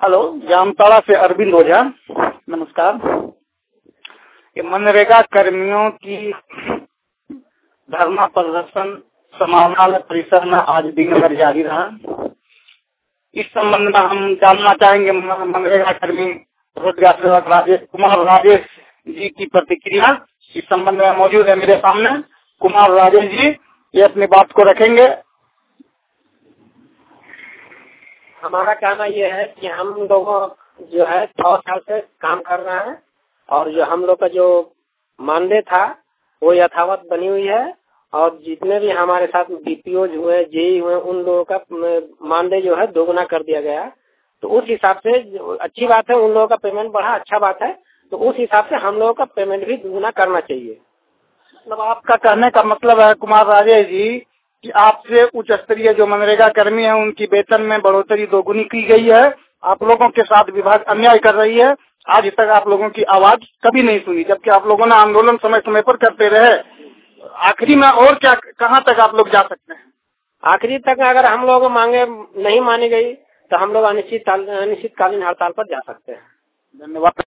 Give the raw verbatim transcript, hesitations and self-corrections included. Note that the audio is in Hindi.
हेलो, जामताड़ा से अरविंद ओझा। नमस्कार। ये मनरेगा कर्मियों की धरना प्रदर्शन समाहरणालय परिसर में आज दिन भर जारी रहा। इस संबंध में हम जानना चाहेंगे मनरेगा कर्मी रोजगार सेवक राजेश कुमार राजेश जी की प्रतिक्रिया। इस संबंध में मौजूद है मेरे सामने कुमार राजेश जी, ये अपनी बात को रखेंगे। हमारा कहना यह है कि हम लोगों जो है छह साल से काम कर रहे हैं और जो हम लोग का जो मानदेय था वो यथावत बनी हुई है और जितने भी हमारे साथ बीपीओ हुए जेई हुए उन लोगों का मानदेय जो है दोगुना कर दिया गया। तो उस हिसाब से अच्छी बात है, उन लोगों का पेमेंट बढ़ा, अच्छा बात है। तो उस हिसाब से हम लोगों का पेमेंट भी दोगुना करना चाहिए। मतलब आपका कहने का मतलब है कुमार राजेश जी कि आपसे उच्च स्तरीय जो मनरेगा कर्मी है उनकी वेतन में बढ़ोतरी दोगुनी की गई है। आप लोगों के साथ विभाग अन्याय कर रही है। आज तक आप लोगों की आवाज कभी नहीं सुनी, जबकि आप लोगों ने आंदोलन समय समय पर करते रहे। आखिरी में और क्या, कहां तक आप लोग जा सकते हैं? आखिरी तक अगर हम लोग मांगे नहीं मानी गई तो हम लोग अनिश्चित अनिश्चितकालीन हड़ताल पर जा सकते हैं। धन्यवाद।